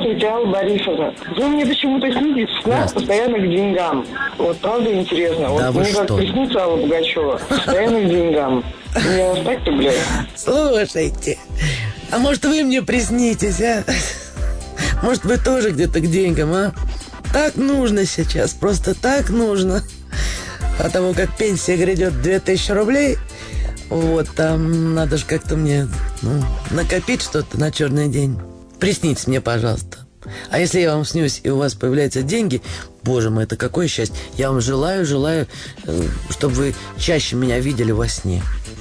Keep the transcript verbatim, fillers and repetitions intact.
Здравствуйте, Алла Борисовна. Вы мне почему-то снитесь в снах постоянно к деньгам. Вот правда интересно. Да вот мне что? как приснится Алла Пугачева, постоянно к деньгам. Мне вас так люблю. Слушайте, а может вы мне приснитесь, а? Может вы тоже где-то к деньгам, а? Так нужно сейчас, просто так нужно. А того, как пенсия грядет две тысячи рублей, вот, там надо же как-то мне, ну, накопить что-то на черный день. Приснитесь мне, пожалуйста. А если я вам снюсь, и у вас появляются деньги, боже мой, это какое счастье. Я вам желаю, желаю, чтобы вы чаще меня видели во сне.